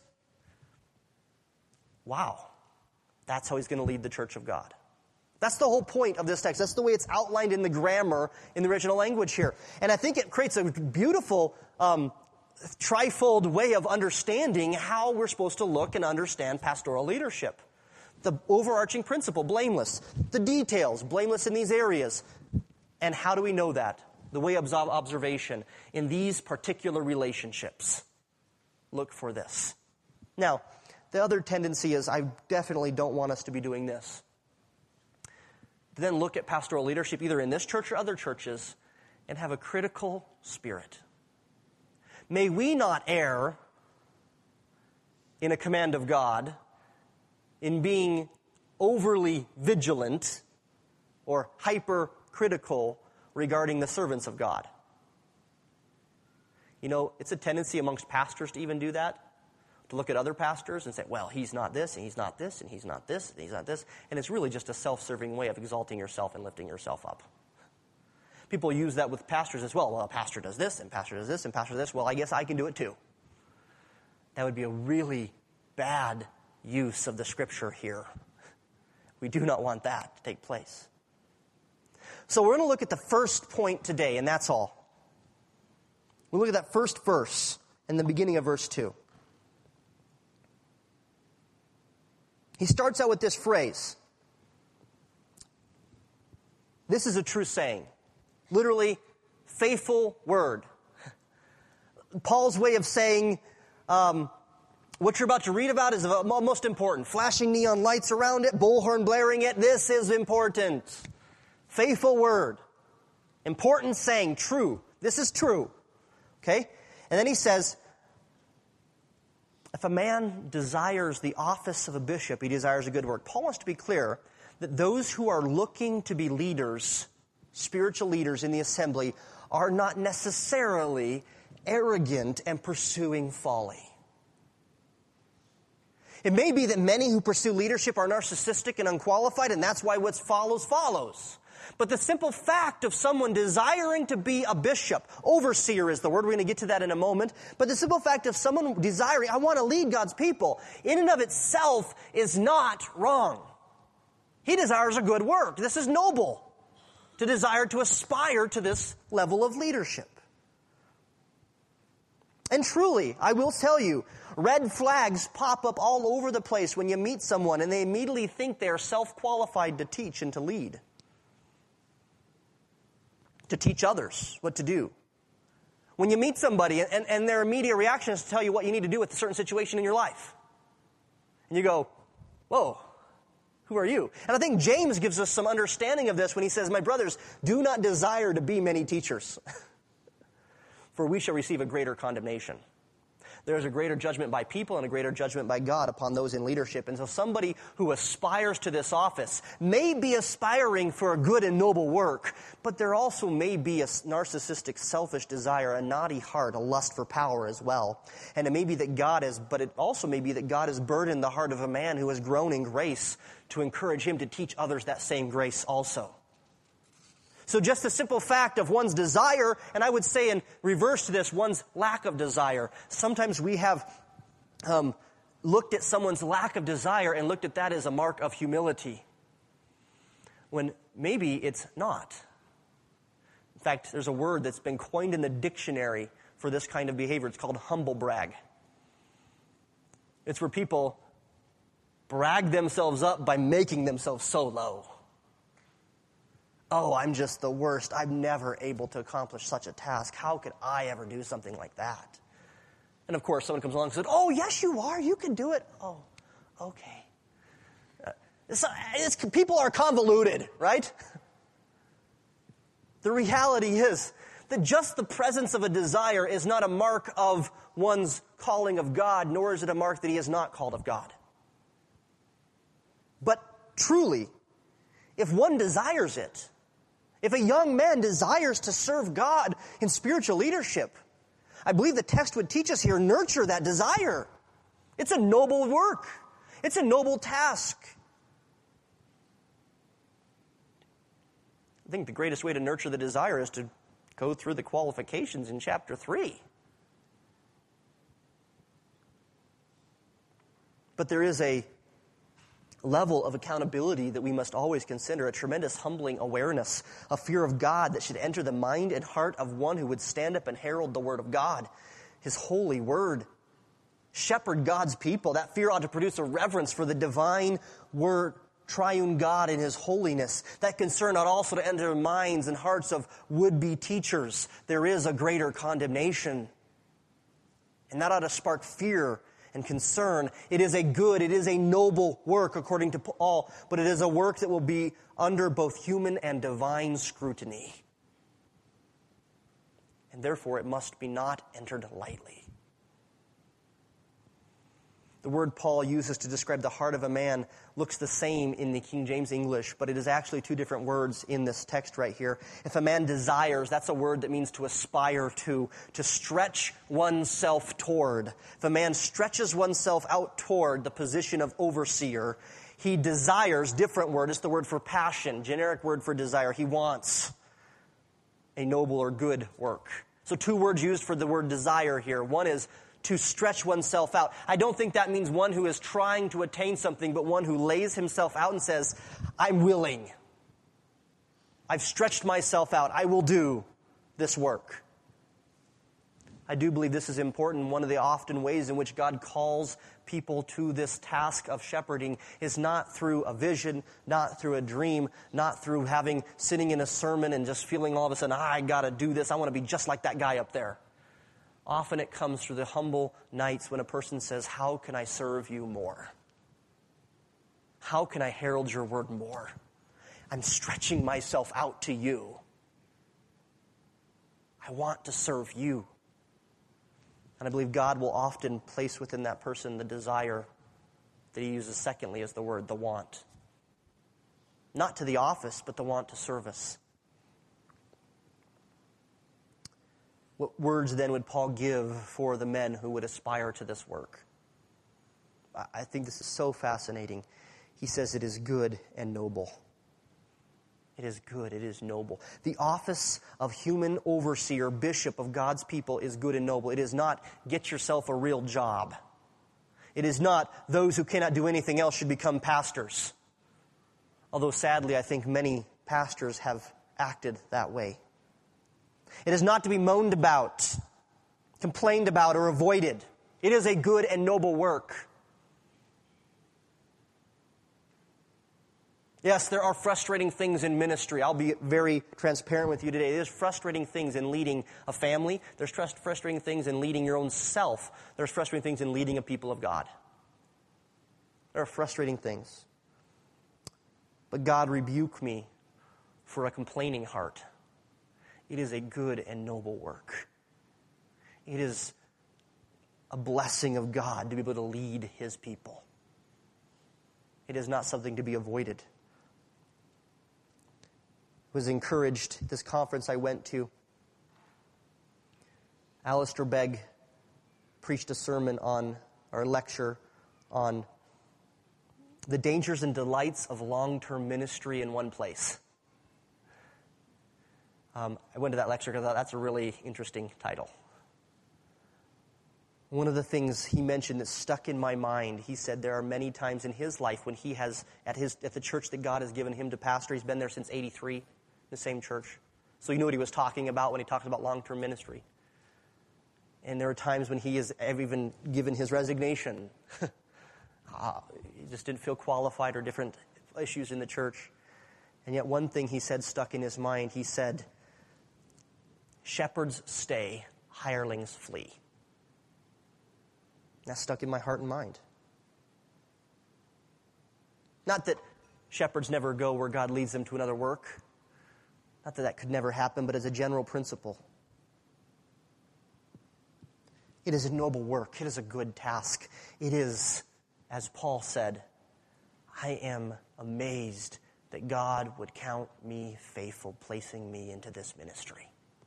wow, that's how he's going to lead the church of God. That's the whole point of this text. That's the way it's outlined in the grammar in the original language here. And I think it creates a beautiful trifold way of understanding how we're supposed to look and understand pastoral leadership. The overarching principle, blameless. The details, blameless in these areas. And how do we know that? The way of observation. In these particular relationships, look for this. Now, the other tendency is I definitely don't want us to be doing this. To then look at pastoral leadership either in this church or other churches and have a critical spirit. May we not err in a command of God in being overly vigilant or hypercritical regarding the servants of God. You know, it's a tendency amongst pastors to even do that, to look at other pastors and say, well, he's not this, and he's not this, and he's not this, and he's not this. And it's really just a self-serving way of exalting yourself and lifting yourself up. People use that with pastors as well. Well, a pastor does this, and pastor does this, and pastor does this. Well, I guess I can do it too. That would be a really bad use of the scripture here. We do not want that to take place. So we're going to look at the first point today, and that's all. We'll look at that first verse in the beginning of verse 2. He starts out with this phrase. This is a true saying. Literally, faithful word. Paul's way of saying what you're about to read about is most important. Flashing neon lights around it, bullhorn blaring it. This is important. Faithful word. Important saying. True. This is true. Okay? And then he says, if a man desires the office of a bishop, he desires a good work. Paul wants to be clear that those who are looking to be leaders, spiritual leaders in the assembly, are not necessarily arrogant and pursuing folly. It may be that many who pursue leadership are narcissistic and unqualified, and that's why what follows. But the simple fact of someone desiring to be a bishop, overseer is the word, we're going to get to that in a moment, but the simple fact of someone desiring, I want to lead God's people, in and of itself is not wrong. He desires a good work. This is noble, to desire to aspire to this level of leadership. And truly, I will tell you, red flags pop up all over the place when you meet someone and they immediately think they are self-qualified to teach and to lead. To teach others what to do. When you meet somebody and their immediate reaction is to tell you what you need to do with a certain situation in your life. And you go, whoa, who are you? And I think James gives us some understanding of this when he says, my brothers, do not desire to be many teachers, for we shall receive a greater condemnation. There's a greater judgment by people and a greater judgment by God upon those in leadership. And so somebody who aspires to this office may be aspiring for a good and noble work, but there also may be a narcissistic, selfish desire, a naughty heart, a lust for power as well. And it may be that it also may be that God has burdened the heart of a man who has grown in grace to encourage him to teach others that same grace also. So just the simple fact of one's desire, and I would say in reverse to this, one's lack of desire. Sometimes we have looked at someone's lack of desire and looked at that as a mark of humility, when maybe it's not. In fact, there's a word that's been coined in the dictionary for this kind of behavior. It's called humble brag. It's where people brag themselves up by making themselves so low. Oh, I'm just the worst. I'm never able to accomplish such a task. How could I ever do something like that? And of course, someone comes along and says, oh, yes, you are. You can do it. Oh, okay. People are convoluted, right? The reality is that just the presence of a desire is not a mark of one's calling of God, nor is it a mark that he is not called of God. But truly, if one desires it, if a young man desires to serve God in spiritual leadership, I believe the text would teach us here, nurture that desire. It's a noble work. It's a noble task. I think the greatest way to nurture the desire is to go through the qualifications in chapter 3. But there is a level of accountability that we must always consider, a tremendous humbling awareness, a fear of God that should enter the mind and heart of one who would stand up and herald the Word of God, His holy Word. Shepherd God's people. That fear ought to produce a reverence for the divine Word, triune God in His holiness. That concern ought also to enter the minds and hearts of would-be teachers. There is a greater condemnation. And that ought to spark fear and concern. It is a noble work according to Paul, but it is a work that will be under both human and divine scrutiny. And therefore it must be not entered lightly. The word Paul uses to describe the heart of a man looks the same in the King James English, but it is actually two different words in this text right here. If a man desires, that's a word that means to aspire to stretch oneself toward. If a man stretches oneself out toward the position of overseer, he desires, different word, it's the word for passion, generic word for desire. He wants a noble or good work. So two words used for the word desire here. One is to stretch oneself out. I don't think that means one who is trying to attain something, but one who lays himself out and says, I'm willing. I've stretched myself out. I will do this work. I do believe this is important. One of the often ways in which God calls people to this task of shepherding is not through a vision, not through a dream, not through sitting in a sermon and just feeling all of a sudden, I got to do this. I want to be just like that guy up there. Often it comes through the humble nights when a person says, how can I serve you more? How can I herald your word more? I'm stretching myself out to you. I want to serve you. And I believe God will often place within that person the desire that he uses secondly as the word, the want. Not to the office, but the want to service. What words then would Paul give for the men who would aspire to this work? I think this is so fascinating. He says it is good and noble. It is good, it is noble. The office of human overseer, bishop of God's people is good and noble. It is not get yourself a real job. It is not those who cannot do anything else should become pastors. Although sadly, I think many pastors have acted that way. It is not to be moaned about, complained about, or avoided. It is a good and noble work. Yes, there are frustrating things in ministry. I'll be very transparent with you today. There's frustrating things in leading a family. There's frustrating things in leading your own self. There's frustrating things in leading a people of God. There are frustrating things. But God rebuke me for a complaining heart. It is a good and noble work. It is a blessing of God to be able to lead his people. It is not something to be avoided. I was encouraged at this conference I went to. Alistair Begg preached a sermon or a lecture on the dangers and delights of long-term ministry in one place. I went to that lecture because I thought that's a really interesting title. One of the things he mentioned that stuck in my mind, he said there are many times in his life when he has, at the church that God has given him to pastor, he's been there since '83, the same church. So he knew what he was talking about when he talked about long-term ministry. And there are times when he has even given his resignation. He just didn't feel qualified or different issues in the church. And yet one thing he said stuck in his mind. He said, "Shepherds stay, hirelings flee." That stuck in my heart and mind. Not that shepherds never go where God leads them to another work. Not that that could never happen, but as a general principle. It is a noble work. It is a good task. It is, as Paul said, I am amazed that God would count me faithful, placing me into this ministry.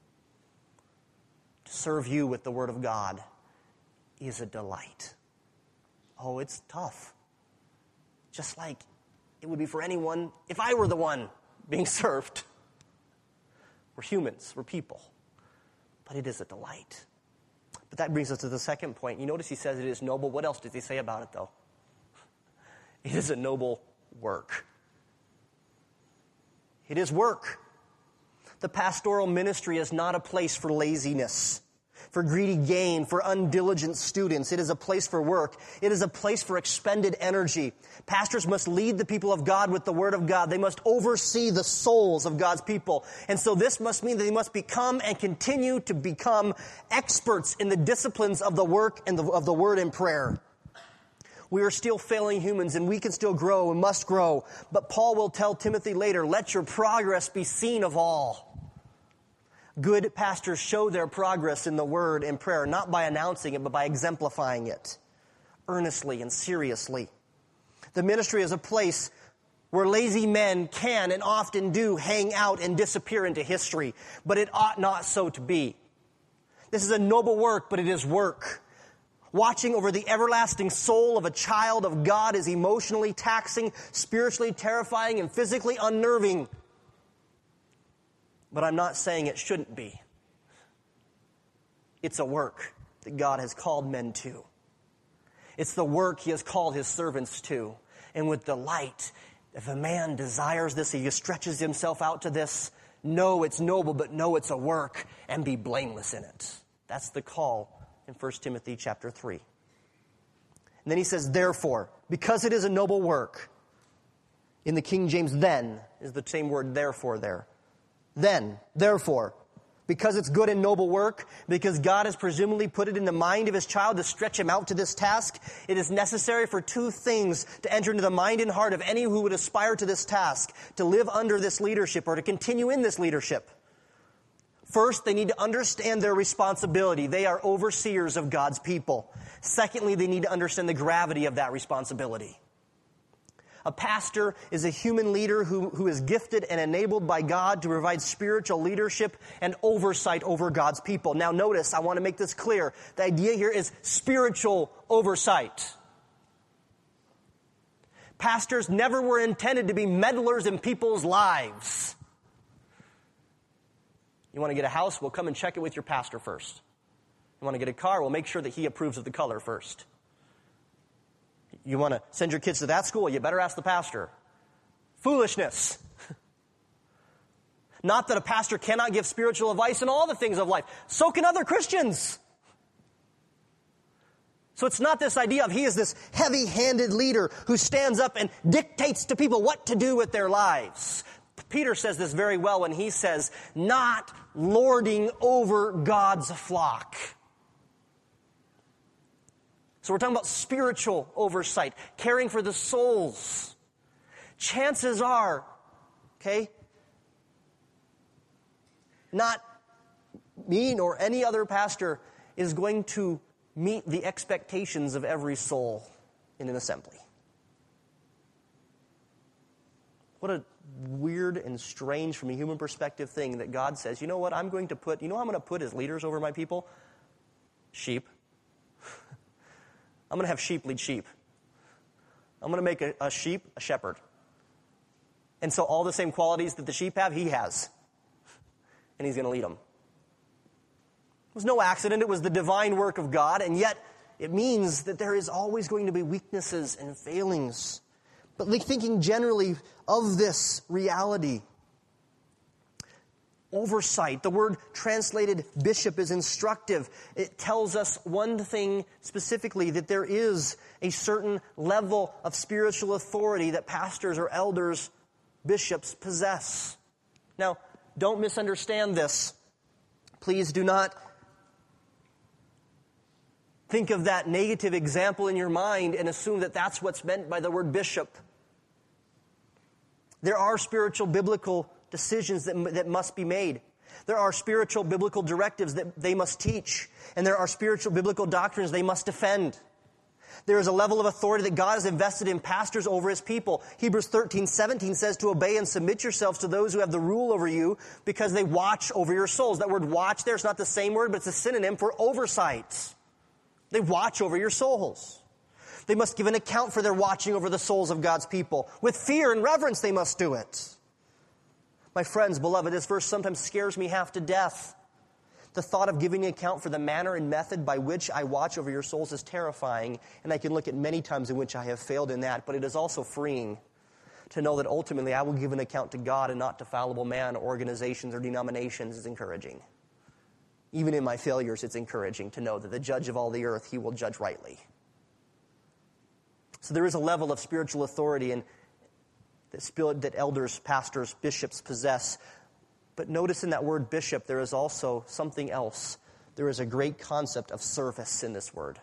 To serve you with the Word of God is a delight. Oh, it's tough. Just like it would be for anyone if I were the one being served. We're humans, we're people. But it is a delight. But that brings us to the second point. You notice he says it is noble. What else does he say about it, though? It is a noble work. It is work. The pastoral ministry is not a place for laziness, for greedy gain, for undiligent students. It is a place for work. It is a place for expended energy. Pastors must lead the people of God with the Word of God. They must oversee the souls of God's people. And so this must mean that they must become and continue to become experts in the disciplines of the work and of the Word and prayer. We are still failing humans, and we can still grow and must grow. But Paul will tell Timothy later, let your progress be seen of all. Good pastors show their progress in the Word and prayer, not by announcing it, but by exemplifying it, earnestly and seriously. The ministry is a place where lazy men can and often do hang out and disappear into history, but it ought not so to be. This is a noble work, but it is work. Watching over the everlasting soul of a child of God is emotionally taxing, spiritually terrifying, and physically unnerving. But I'm not saying it shouldn't be. It's a work that God has called men to. It's the work He has called His servants to. And with delight, if a man desires this, he stretches himself out to this, know it's noble, but know it's a work, and be blameless in it. That's the call in 1 Timothy chapter 3. And then he says, therefore, because it is a noble work. In the King James, then is the same word therefore there. Then, therefore, because it's good and noble work, because God has presumably put it in the mind of His child to stretch him out to this task, it is necessary for two things to enter into the mind and heart of any who would aspire to this task, to live under this leadership or to continue in this leadership. First, they need to understand their responsibility. They are overseers of God's people. Secondly, they need to understand the gravity of that responsibility. A pastor is a human leader who is gifted and enabled by God to provide spiritual leadership and oversight over God's people. Now notice, I want to make this clear. The idea here is spiritual oversight. Pastors never were intended to be meddlers in people's lives. You want to get a house? We'll come and check it with your pastor first. You want to get a car? We'll make sure that he approves of the color first. You want to send your kids to that school? You better ask the pastor. Foolishness. Not that a pastor cannot give spiritual advice in all the things of life. So can other Christians. So it's not this idea of he is this heavy-handed leader who stands up and dictates to people what to do with their lives. Peter says this very well when he says, not lording over God's flock. So we're talking about spiritual oversight, caring for the souls. Chances are, not me nor any other pastor is going to meet the expectations of every soul in an assembly. What a weird and strange from a human perspective thing that God says, you know what, I'm going to put as leaders over my people? Sheep. I'm going to have sheep lead sheep. I'm going to make a sheep a shepherd. And so all the same qualities that the sheep have, he has. And he's going to lead them. It was no accident. It was the divine work of God. And yet it means that there is always going to be weaknesses and failings. But thinking generally of this reality, oversight, the word translated bishop is instructive. It tells us one thing specifically, that there is a certain level of spiritual authority that pastors or elders, bishops possess. Now, don't misunderstand this. Please do not think of that negative example in your mind and assume that that's what's meant by the word bishop. There are spiritual biblical decisions that must be made. There are spiritual biblical directives that they must teach. And there are spiritual biblical doctrines they must defend. There is a level of authority that God has invested in pastors over His people. Hebrews 13:17 says to obey and submit yourselves to those who have the rule over you because they watch over your souls. That word watch there is not the same word, but it's a synonym for oversight. They watch over your souls. They must give an account for their watching over the souls of God's people. With fear and reverence they must do it. My friends, beloved, this verse sometimes scares me half to death. The thought of giving an account for the manner and method by which I watch over your souls is terrifying, and I can look at many times in which I have failed in that, but it is also freeing to know that ultimately I will give an account to God and not to fallible man, organizations, or denominations is encouraging. Even in my failures, it's encouraging to know that the judge of all the earth, He will judge rightly. So there is a level of spiritual authority that elders, pastors, bishops possess. But notice in that word bishop, there is also something else. There is a great concept of service in this word.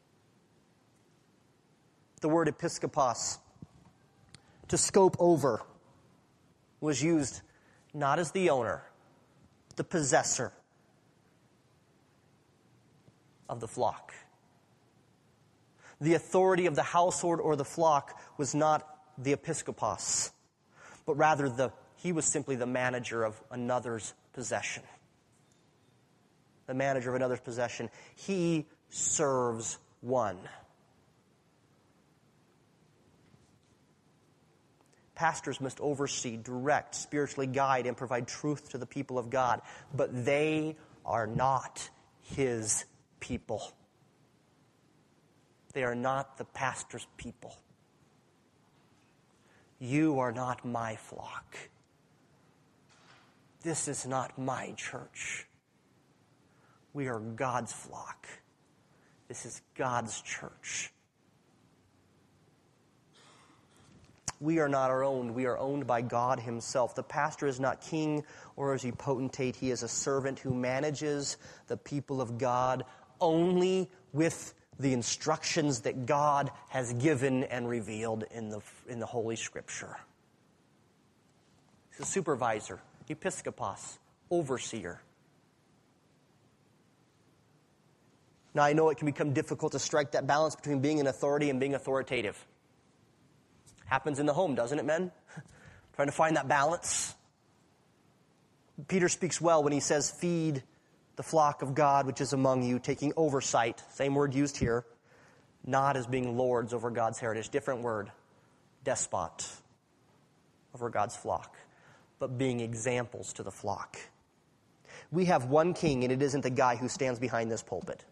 The word episkopos, to scope over, was used not as the owner, the possessor of the flock. The authority of the household or the flock was not the episkopos, but rather he was simply the manager of another's possession. The manager of another's possession. He serves one. Pastors must oversee, direct, spiritually guide, and provide truth to the people of God, but they are not His people. They are not the pastor's people. You are not my flock. This is not my church. We are God's flock. This is God's church. We are not our own. We are owned by God Himself. The pastor is not king or is he potentate. He is a servant who manages the people of God only with the instructions that God has given and revealed in the Holy Scripture. He's a supervisor, episkopos, overseer. Now, I know it can become difficult to strike that balance between being an authority and being authoritative. Happens in the home, doesn't it, men? Trying to find that balance. Peter speaks well when he says, feed the flock of God which is among you, taking oversight, same word used here, not as being lords over God's heritage, different word, despot over God's flock, but being examples to the flock. We have one king, and it isn't the guy who stands behind this pulpit.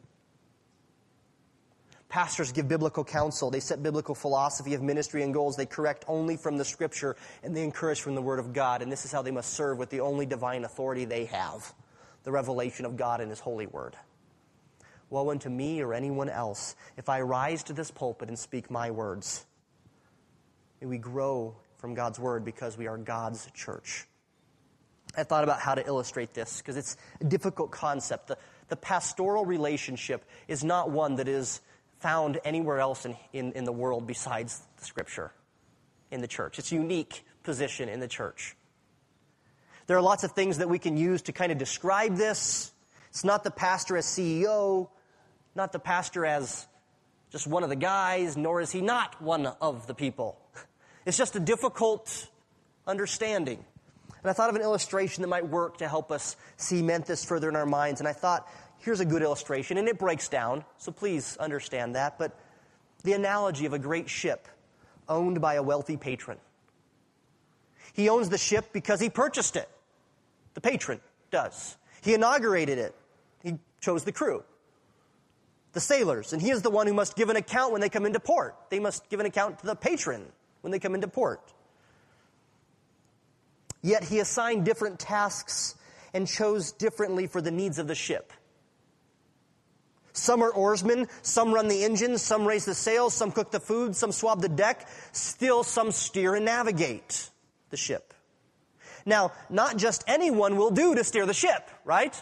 Pastors give biblical counsel. They set biblical philosophy of ministry and goals. They correct only from the Scripture, and they encourage from the Word of God. And this is how they must serve with the only divine authority they have, the revelation of God in His holy Word. Woe unto me or anyone else if I rise to this pulpit and speak my words. May we grow from God's Word because we are God's church. I thought about how to illustrate this because it's a difficult concept. The pastoral relationship is not one that is found anywhere else in the world besides the Scripture, in the church. It's a unique position in the church. There are lots of things that we can use to kind of describe this. It's not the pastor as CEO. not the pastor as just one of the guys, nor is he not one of the people. It's just a difficult understanding. And I thought of an illustration that might work to help us cement this further in our minds. And I thought, here's a good illustration, and it breaks down, so please understand that. But the analogy of a great ship owned by a wealthy patron. He owns the ship because he purchased it. The patron does. He inaugurated it. He chose the crew, the sailors, and he is the one who must give an account when they come into port. They must give an account to the patron when they come into port. Yet he assigned different tasks and chose differently for the needs of the ship. Some are oarsmen, some run the engines, some raise the sails, some cook the food, some swab the deck, still some steer and navigate the ship. Now, not just anyone will do to steer the ship, right?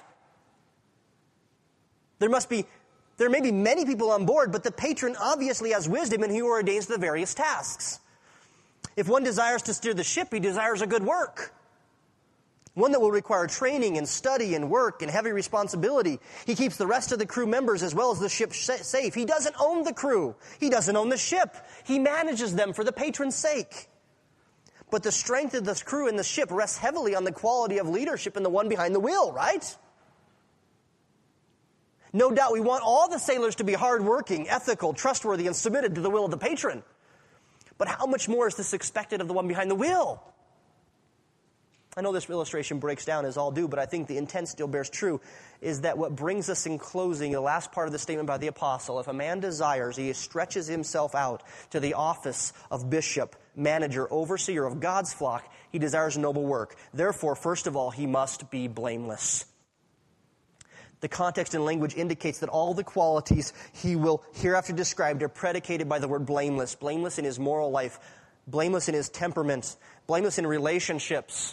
There may be many people on board, but the patron obviously has wisdom and he ordains the various tasks. If one desires to steer the ship, he desires a good work. One that will require training and study and work and heavy responsibility. He keeps the rest of the crew members as well as the ship safe. He doesn't own the crew. He doesn't own the ship. He manages them for the patron's sake. But the strength of the crew and the ship rests heavily on the quality of leadership in the one behind the wheel, right? No doubt we want all the sailors to be hardworking, ethical, trustworthy, and submitted to the will of the patron. But how much more is this expected of the one behind the wheel? I know this illustration breaks down as all do, but I think the intent still bears true, is that what brings us in closing, the last part of the statement by the apostle, if a man desires, he stretches himself out to the office of bishop, manager, overseer of God's flock, he desires noble work. Therefore, first of all, he must be blameless. The context and language indicates that all the qualities he will hereafter describe are predicated by the word blameless. Blameless in his moral life, blameless in his temperament, blameless in relationships.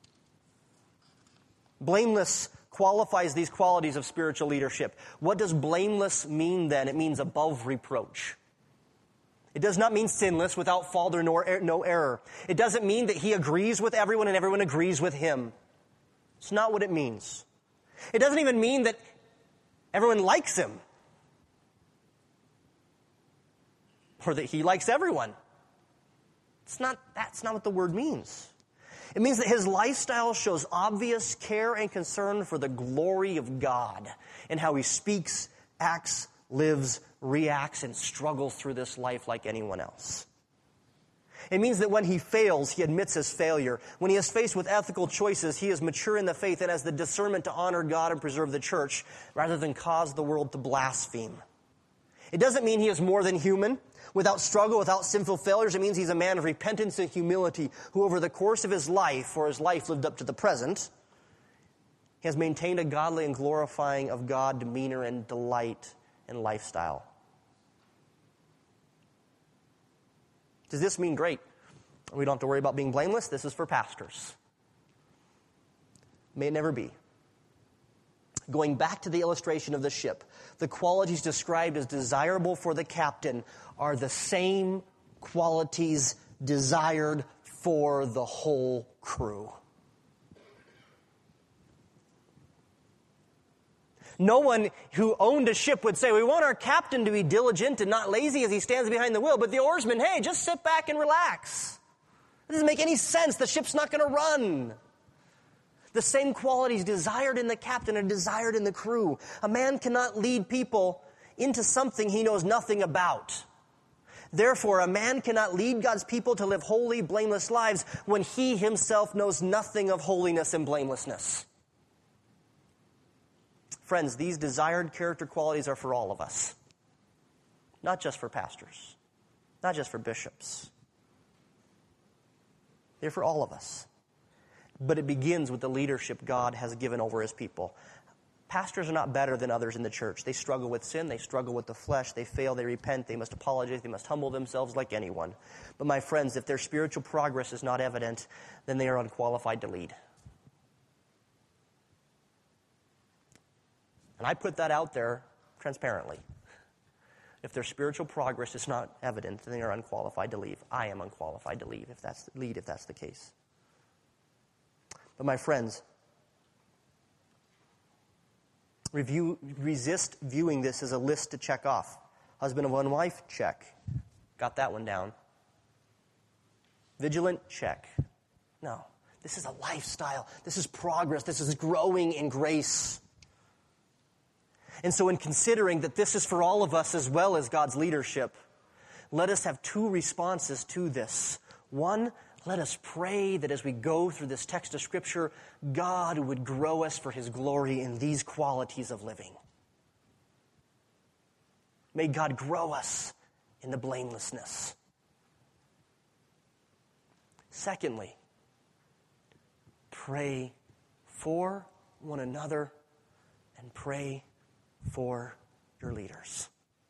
Blameless qualifies these qualities of spiritual leadership. What does blameless mean then? It means above reproach. It does not mean sinless, without fault or no error. It doesn't mean that he agrees with everyone and everyone agrees with him. It's not what it means. It doesn't even mean that everyone likes him or that he likes everyone. That's not what the word means. It means that his lifestyle shows obvious care and concern for the glory of God and how he speaks, acts, lives, reacts, and struggles through this life like anyone else. It means that when he fails, he admits his failure. When he is faced with ethical choices, he is mature in the faith and has the discernment to honor God and preserve the church rather than cause the world to blaspheme. It doesn't mean he is more than human, without struggle, without sinful failures. It means he's a man of repentance and humility who over the course of his life, or his life lived up to the present, has maintained a godly and glorifying of God demeanor and delight and lifestyle. Does this mean great? We don't have to worry about being blameless? This is for pastors. May it never be. Going back to the illustration of the ship, the qualities described as desirable for the captain are the same qualities desired for the whole crew. No one who owned a ship would say, we want our captain to be diligent and not lazy as he stands behind the wheel, but the oarsman, hey, just sit back and relax. It doesn't make any sense. The ship's not going to run. The same qualities desired in the captain are desired in the crew. A man cannot lead people into something he knows nothing about. Therefore, a man cannot lead God's people to live holy, blameless lives when he himself knows nothing of holiness and blamelessness. Friends, these desired character qualities are for all of us. Not just for pastors. Not just for bishops. They're for all of us. But it begins with the leadership God has given over his people. Pastors are not better than others in the church. They struggle with sin. They struggle with the flesh. They fail. They repent. They must apologize. They must humble themselves like anyone. But my friends, if their spiritual progress is not evident, then they are unqualified to lead. And I put that out there transparently. If their spiritual progress is not evident, then they are unqualified to lead. I am unqualified to lead if that's the case. But my friends, Resist viewing this as a list to check off. Husband of one wife, check. Got that one down. Vigilant, check. No, this is a lifestyle. This is progress. This is growing in grace. And so in considering that this is for all of us as well as God's leadership, let us have two responses to this. One, let us pray that as we go through this text of Scripture, God would grow us for His glory in these qualities of living. May God grow us in the blamelessness. Secondly, pray for one another and pray for your leaders,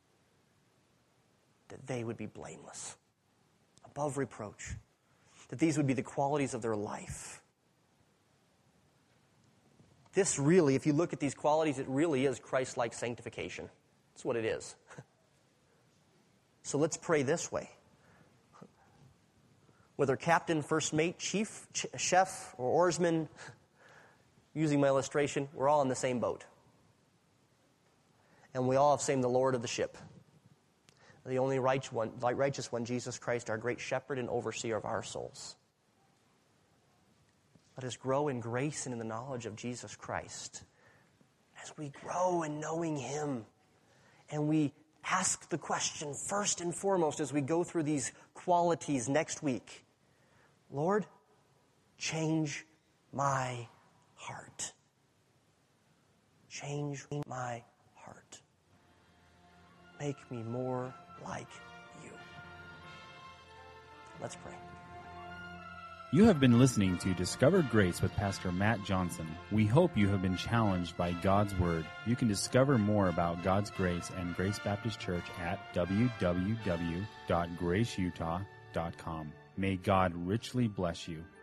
that they would be blameless, above reproach, that these would be the qualities of their life. This really, if you look at these qualities, it really is Christ-like sanctification. That's what it is. So let's pray this way. Whether captain, first mate, chief, chef, or oarsman, using my illustration, we're all in the same boat. And we all have seen the Lord of the ship. The only righteous one, Jesus Christ, our great shepherd and overseer of our souls. Let us grow in grace and in the knowledge of Jesus Christ. As we grow in knowing Him, and we ask the question first and foremost as we go through these qualities next week, Lord, change my heart. Change my heart. Make me more like you. Let's pray. You have been listening to Discover Grace with Pastor Matt Johnson. We hope you have been challenged by God's Word. You can discover more about God's grace and Grace Baptist Church at www.graceutah.com. May God richly bless you.